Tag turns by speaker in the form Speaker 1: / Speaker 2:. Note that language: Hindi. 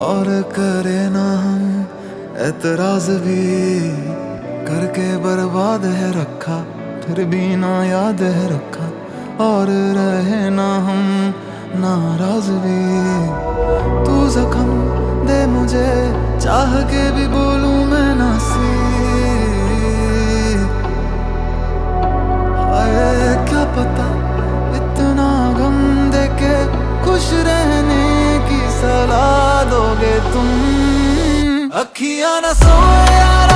Speaker 1: और करे ना हम एतराज भी, करके बर्बाद है रखा, फिर भी ना याद है रखा। और रहे ना हम नाराज भी, तू जख्म दे मुझे, चाह के भी बोलूं मैं नासी। हाय क्या पता इतना गम दे के खुश रहने की सलाह दोगे तुम। अखियां न सोए यार,